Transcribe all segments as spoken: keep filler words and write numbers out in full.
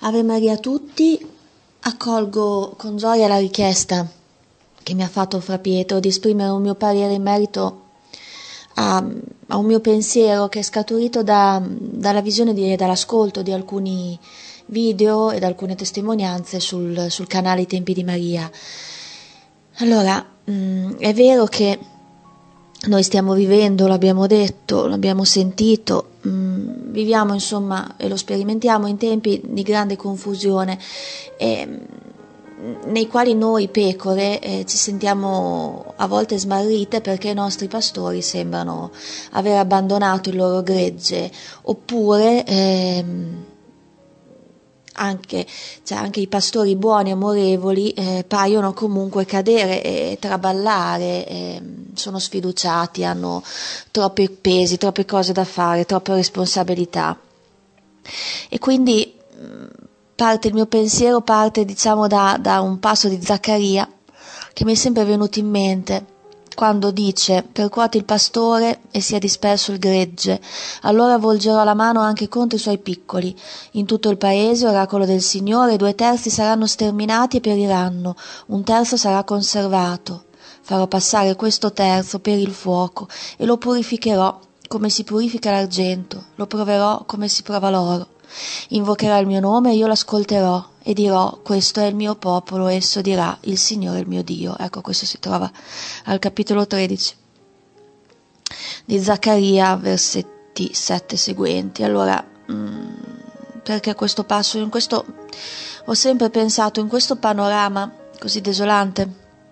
Ave Maria a tutti, accolgo con gioia la richiesta che mi ha fatto Fra Pietro di esprimere un mio parere in merito a, a un mio pensiero che è scaturito da, dalla visione e dall'ascolto di alcuni video e da alcune testimonianze sul, sul canale I Tempi di Maria. Allora, mh, è vero che noi stiamo vivendo, l'abbiamo detto, l'abbiamo sentito, mh, viviamo insomma e lo sperimentiamo in tempi di grande confusione eh, nei quali noi pecore eh, ci sentiamo a volte smarrite perché i nostri pastori sembrano aver abbandonato il loro gregge oppure ehm, Anche, cioè anche i pastori buoni e amorevoli eh, paiono comunque cadere e traballare, eh, sono sfiduciati, hanno troppi pesi, troppe cose da fare, troppe responsabilità. E quindi parte il mio pensiero parte diciamo da, da un passo di Zaccaria che mi è sempre venuto in mente quando dice: percuoti il pastore e sia disperso il gregge, allora volgerò la mano anche contro i suoi piccoli. In tutto il paese, oracolo del Signore, due terzi saranno sterminati e periranno, un terzo sarà conservato. Farò passare questo terzo per il fuoco e lo purificherò come si purifica l'argento, lo proverò come si prova l'oro. Invocherà il mio nome e io l'ascolterò e dirò: questo è il mio popolo. Esso dirà: il Signore è il mio Dio. Ecco, questo si trova al capitolo tredici di Zaccaria, versetti sette seguenti. Allora, mh, perché questo passo? In questo ho sempre pensato, in questo panorama così desolante,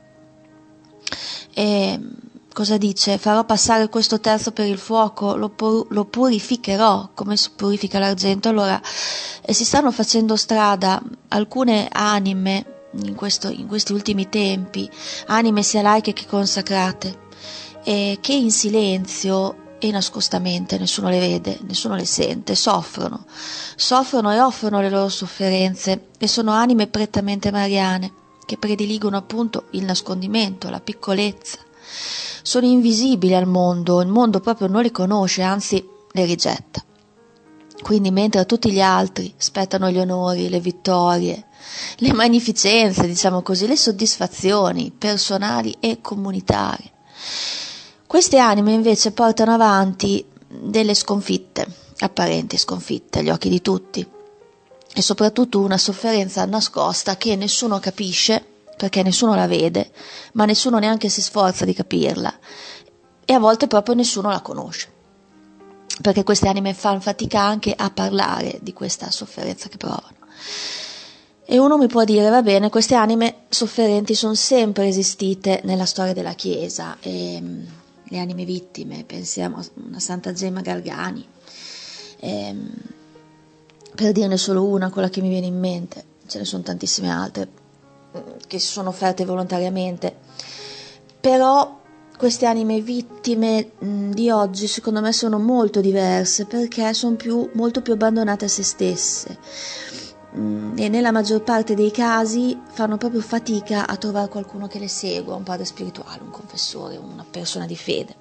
e cosa dice? Farò passare questo terzo per il fuoco, lo, pur, lo purificherò come si purifica l'argento. Allora eh, si stanno facendo strada alcune anime in, questo, in questi ultimi tempi, anime sia laiche che consacrate, eh, che in silenzio e nascostamente, nessuno le vede, nessuno le sente, soffrono, soffrono e offrono le loro sofferenze, e sono anime prettamente mariane, che prediligono appunto il nascondimento, la piccolezza. Sono invisibili al mondo, il mondo proprio non li conosce, anzi le rigetta. Quindi mentre a tutti gli altri spettano gli onori, le vittorie, le magnificenze, diciamo così, le soddisfazioni personali e comunitarie, queste anime invece portano avanti delle sconfitte, apparenti sconfitte agli occhi di tutti, e soprattutto una sofferenza nascosta che nessuno capisce, perché nessuno la vede, ma nessuno neanche si sforza di capirla, e a volte proprio nessuno la conosce, perché queste anime fanno fatica anche a parlare di questa sofferenza che provano. E uno mi può dire: va bene, queste anime sofferenti sono sempre esistite nella storia della Chiesa, e le anime vittime, pensiamo a una Santa Gemma Galgani, e, per dirne solo una, quella che mi viene in mente, ce ne sono tantissime altre che si sono offerte volontariamente, però queste anime vittime mh, di oggi secondo me sono molto diverse, perché sono più, molto più abbandonate a se stesse, mh, e nella maggior parte dei casi fanno proprio fatica a trovare qualcuno che le segua, un padre spirituale, un confessore, una persona di fede.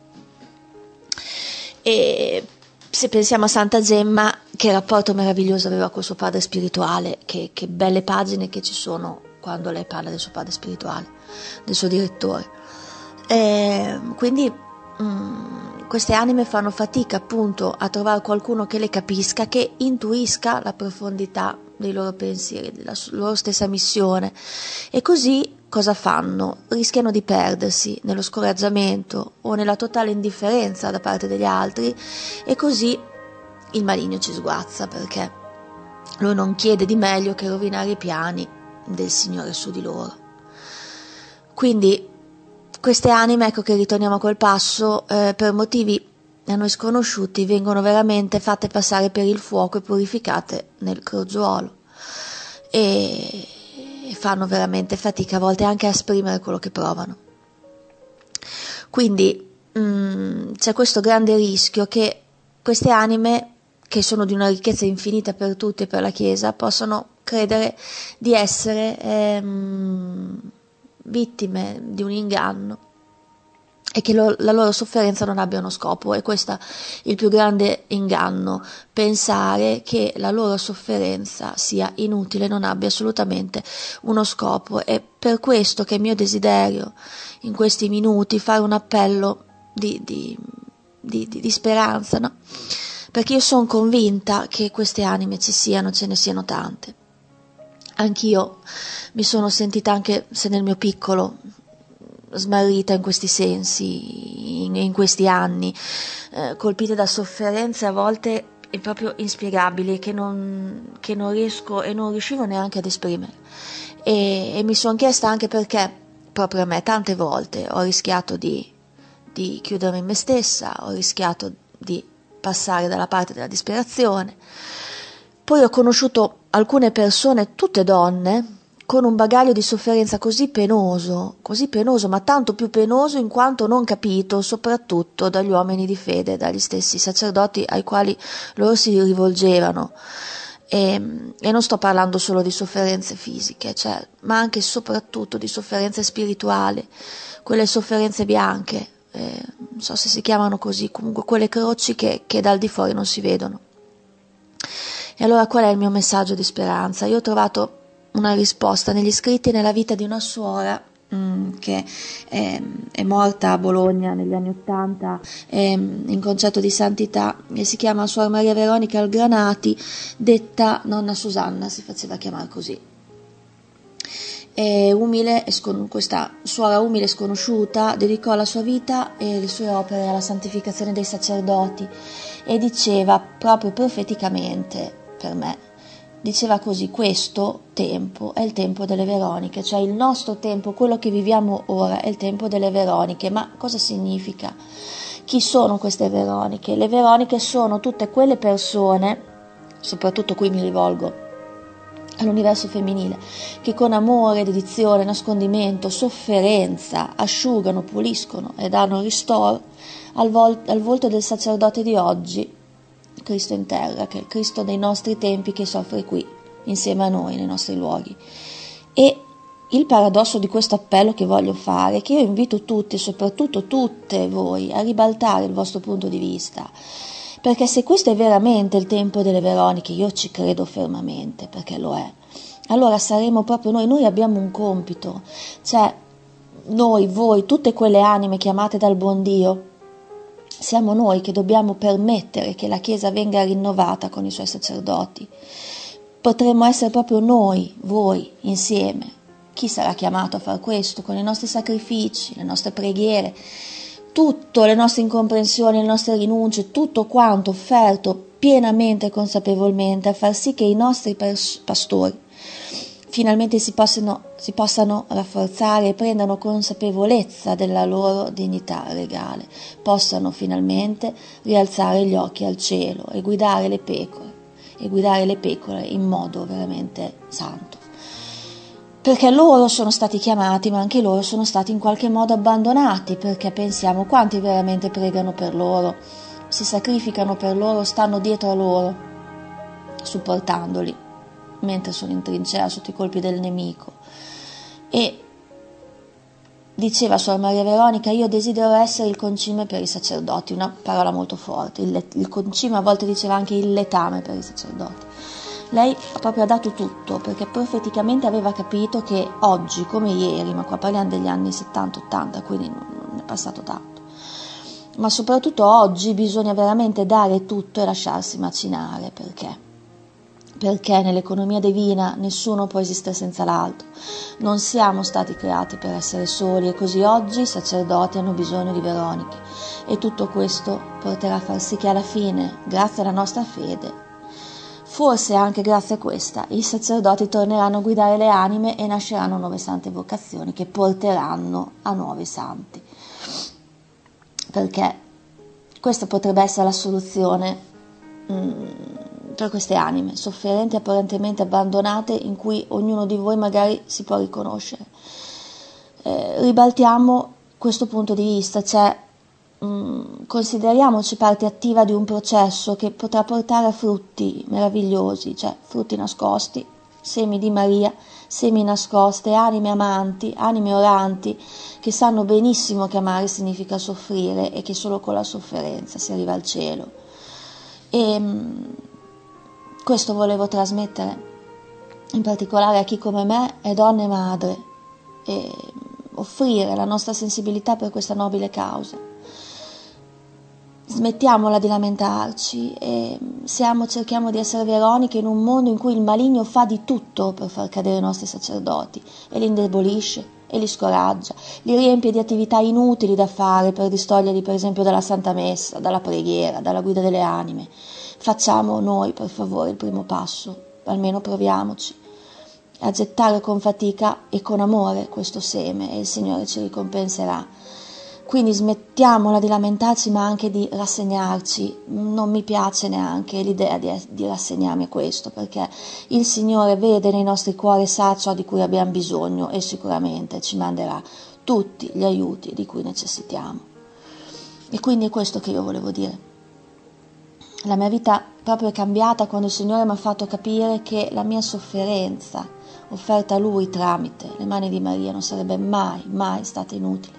E se pensiamo a Santa Gemma, che rapporto meraviglioso aveva col suo padre spirituale, che, che belle pagine che ci sono quando lei parla del suo padre spirituale, del suo direttore. E quindi mh, queste anime fanno fatica appunto a trovare qualcuno che le capisca, che intuisca la profondità dei loro pensieri, della loro stessa missione, e così cosa fanno? Rischiano di perdersi nello scoraggiamento o nella totale indifferenza da parte degli altri, e così il maligno ci sguazza, perché lui non chiede di meglio che rovinare i piani del Signore su di loro. Quindi queste anime, ecco che ritorniamo a quel passo, eh, per motivi a noi sconosciuti vengono veramente fatte passare per il fuoco e purificate nel crogiuolo, e fanno veramente fatica a volte anche a esprimere quello che provano. Quindi mh, c'è questo grande rischio che queste anime, che sono di una ricchezza infinita per tutti e per la Chiesa, possano credere di essere ehm, vittime di un inganno, e che lo, la loro sofferenza non abbia uno scopo. E questo è il più grande inganno, pensare che la loro sofferenza sia inutile, non abbia assolutamente uno scopo. È per questo che è mio desiderio in questi minuti fare un appello di, di, di, di, di speranza, no? Perché io sono convinta che queste anime ci siano, ce ne siano tante. Anch'io mi sono sentita, anche se nel mio piccolo, smarrita in questi sensi, in, in questi anni, eh, colpita da sofferenze a volte proprio inspiegabili che non, che non riesco e non riuscivo neanche ad esprimere. E, e mi sono chiesta anche perché proprio a me tante volte ho rischiato di, di chiudermi in me stessa, ho rischiato di passare dalla parte della disperazione. Poi ho conosciuto alcune persone, tutte donne, con un bagaglio di sofferenza così penoso, così penoso, ma tanto più penoso in quanto non capito, soprattutto dagli uomini di fede, dagli stessi sacerdoti ai quali loro si rivolgevano. E, e non sto parlando solo di sofferenze fisiche, cioè, ma anche e soprattutto di sofferenze spirituali, quelle sofferenze bianche, eh, non so se si chiamano così, comunque quelle croci che, che dal di fuori non si vedono. E allora qual è il mio messaggio di speranza? Io ho trovato una risposta negli scritti nella vita di una suora mh, che è, è morta a Bologna negli anni Ottanta in concetto di santità, e si chiama Suor Maria Veronica Algranati, detta Nonna Susanna, si faceva chiamare così. E umile, questa suora umile e sconosciuta dedicò la sua vita e le sue opere alla santificazione dei sacerdoti, e diceva proprio profeticamente, per me, diceva così: questo tempo è il tempo delle Veroniche, cioè il nostro tempo, quello che viviamo ora, è il tempo delle Veroniche. Ma cosa significa? Chi sono queste Veroniche? Le Veroniche sono tutte quelle persone, soprattutto qui mi rivolgo all'universo femminile, che con amore, dedizione, nascondimento, sofferenza asciugano, puliscono e danno ristoro al, vol- al volto del sacerdote di oggi, Cristo in terra, che è il Cristo dei nostri tempi, che soffre qui insieme a noi nei nostri luoghi. E il paradosso di questo appello che voglio fare è che io invito tutti, soprattutto tutte voi, a ribaltare il vostro punto di vista, perché se questo è veramente il tempo delle Veroniche, io ci credo fermamente, perché lo è, allora saremo proprio noi, noi abbiamo un compito, cioè noi, voi, tutte quelle anime chiamate dal buon Dio, siamo noi che dobbiamo permettere che la Chiesa venga rinnovata con i suoi sacerdoti. Potremmo essere proprio noi, voi, insieme. Chi sarà chiamato a far questo? Con i nostri sacrifici, le nostre preghiere, tutto, le nostre incomprensioni, le nostre rinunce, tutto quanto offerto pienamente e consapevolmente a far sì che i nostri pers- pastori finalmente si possano, si possano rafforzare e prendano consapevolezza della loro dignità regale, possano finalmente rialzare gli occhi al cielo e guidare le pecore, e guidare le pecore in modo veramente santo. Perché loro sono stati chiamati, ma anche loro sono stati in qualche modo abbandonati, perché pensiamo quanti veramente pregano per loro, si sacrificano per loro, stanno dietro a loro, supportandoli, mentre sono in trincea sotto i colpi del nemico. E diceva Suor Maria Veronica: io desidero essere il concime per i sacerdoti, una parola molto forte, il, il concime, a volte diceva anche il letame per i sacerdoti. Lei proprio ha dato tutto, perché profeticamente aveva capito che oggi, come ieri, ma qua parliamo degli anni settanta ottanta, quindi non è passato tanto, ma soprattutto oggi bisogna veramente dare tutto e lasciarsi macinare. Perché? Perché nell'economia divina nessuno può esistere senza l'altro, non siamo stati creati per essere soli, e così oggi i sacerdoti hanno bisogno di Veroniche, e tutto questo porterà a far sì che alla fine, grazie alla nostra fede, forse anche grazie a questa, i sacerdoti torneranno a guidare le anime e nasceranno nuove sante vocazioni che porteranno a nuovi santi. Perché questa potrebbe essere la soluzione mh, per queste anime sofferenti, apparentemente abbandonate, in cui ognuno di voi magari si può riconoscere. Eh, ribaltiamo questo punto di vista, cioè mh, consideriamoci parte attiva di un processo che potrà portare a frutti meravigliosi, cioè frutti nascosti, semi di Maria, semi nascoste, anime amanti, anime oranti, che sanno benissimo che amare significa soffrire e che solo con la sofferenza si arriva al cielo. E mh, questo volevo trasmettere in particolare a chi come me è donna e madre, e offrire la nostra sensibilità per questa nobile causa. Smettiamola di lamentarci e siamo, cerchiamo di essere Veroniche in un mondo in cui il maligno fa di tutto per far cadere i nostri sacerdoti e li indebolisce e li scoraggia, li riempie di attività inutili da fare per distoglierli per esempio dalla Santa Messa, dalla preghiera, dalla guida delle anime. Facciamo noi per favore il primo passo, almeno proviamoci a gettare con fatica e con amore questo seme e il Signore ci ricompenserà. Quindi smettiamola di lamentarci ma anche di rassegnarci. Non mi piace neanche l'idea di, di rassegnarmi a questo, perché il Signore vede nei nostri cuori sa ciò di cui abbiamo bisogno e sicuramente ci manderà tutti gli aiuti di cui necessitiamo. E quindi è questo che io volevo dire. La mia vita proprio è cambiata quando il Signore mi ha fatto capire che la mia sofferenza offerta a Lui tramite le mani di Maria non sarebbe mai, mai stata inutile.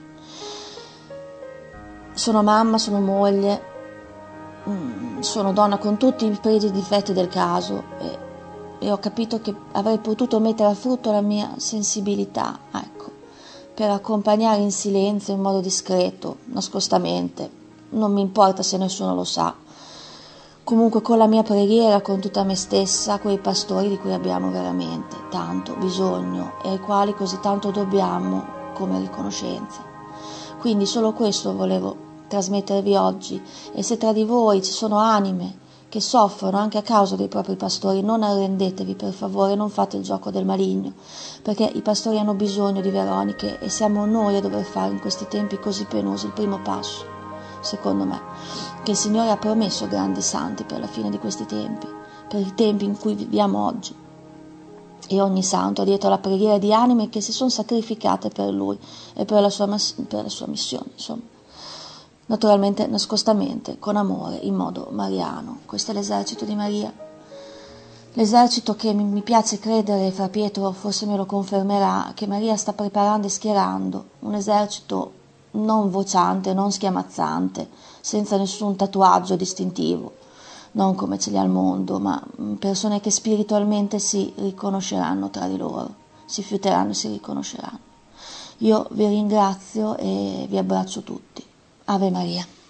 Sono mamma, sono moglie, sono donna con tutti i pregi e difetti del caso e, e ho capito che avrei potuto mettere a frutto la mia sensibilità, ecco, per accompagnare in silenzio, in modo discreto, nascostamente. Non mi importa se nessuno lo sa. Comunque con la mia preghiera, con tutta me stessa, quei pastori di cui abbiamo veramente tanto bisogno e ai quali così tanto dobbiamo come riconoscenza. Quindi solo questo volevo trasmettervi oggi, e se tra di voi ci sono anime che soffrono anche a causa dei propri pastori, non arrendetevi per favore, non fate il gioco del maligno, perché i pastori hanno bisogno di Veroniche e siamo noi a dover fare in questi tempi così penosi il primo passo, secondo me, che il Signore ha promesso grandi santi per la fine di questi tempi, per i tempi in cui viviamo oggi. E ogni santo ha dietro la preghiera di anime che si sono sacrificate per Lui e per la sua, per la sua missione, insomma. Naturalmente nascostamente, con amore, in modo mariano. Questo è l'esercito di Maria. L'esercito che mi piace credere, Fra Pietro forse me lo confermerà, che Maria sta preparando e schierando, un esercito non vociante, non schiamazzante, senza nessun tatuaggio distintivo, non come ce li ha al mondo, ma persone che spiritualmente si riconosceranno tra di loro, si fiuteranno e si riconosceranno. Io vi ringrazio e vi abbraccio tutti. Ave Maria.